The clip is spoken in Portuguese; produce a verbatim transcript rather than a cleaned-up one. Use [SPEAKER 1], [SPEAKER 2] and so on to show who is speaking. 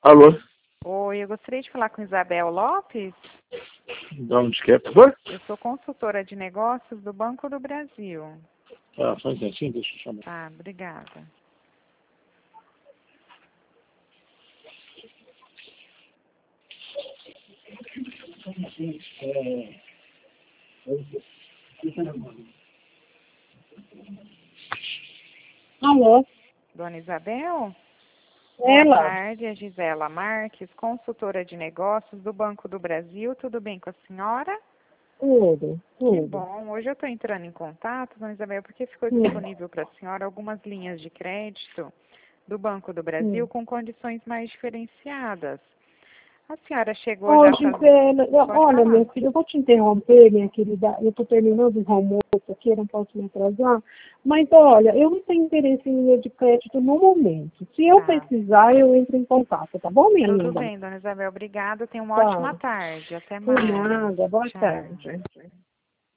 [SPEAKER 1] Alô?
[SPEAKER 2] Oi, eu gostaria de falar com Isabel Lopes.
[SPEAKER 1] De onde que é, por favor?
[SPEAKER 2] Eu sou consultora de negócios do Banco do Brasil.
[SPEAKER 1] Ah, só um instantinho, deixa eu chamar.
[SPEAKER 2] Tá, obrigada.
[SPEAKER 3] Alô?
[SPEAKER 2] Dona Isabel? Boa
[SPEAKER 3] Ela?
[SPEAKER 2] tarde, é Gisela Marques, consultora de negócios do Banco do Brasil. Tudo bem com a senhora?
[SPEAKER 3] Tudo,
[SPEAKER 2] Que
[SPEAKER 3] tudo.
[SPEAKER 2] bom. Hoje eu estou entrando em contato, Dona Isabel, porque ficou
[SPEAKER 3] Hum.
[SPEAKER 2] disponível para a senhora algumas linhas de crédito do Banco do Brasil
[SPEAKER 3] Hum.
[SPEAKER 2] com condições mais diferenciadas. A senhora chegou
[SPEAKER 3] Ô,
[SPEAKER 2] já a fazer...
[SPEAKER 3] Gisela, eu-
[SPEAKER 2] Pode
[SPEAKER 3] olha,
[SPEAKER 2] falar.
[SPEAKER 3] minha filha, eu vou te interromper, minha querida. Eu estou terminando o almoço aqui, eu não posso me atrasar. Mas, olha, eu não tenho interesse em linha de crédito no momento. Se eu
[SPEAKER 2] Tá.
[SPEAKER 3] precisar, eu entro em contato, tá bom, minha
[SPEAKER 2] Tudo
[SPEAKER 3] linda?
[SPEAKER 2] bem, Dona Isabel. Obrigada. Tenha uma
[SPEAKER 3] Tá.
[SPEAKER 2] ótima tarde. Até
[SPEAKER 3] Por
[SPEAKER 2] mais.
[SPEAKER 3] nada. Boa
[SPEAKER 2] Tchau.
[SPEAKER 3] tarde.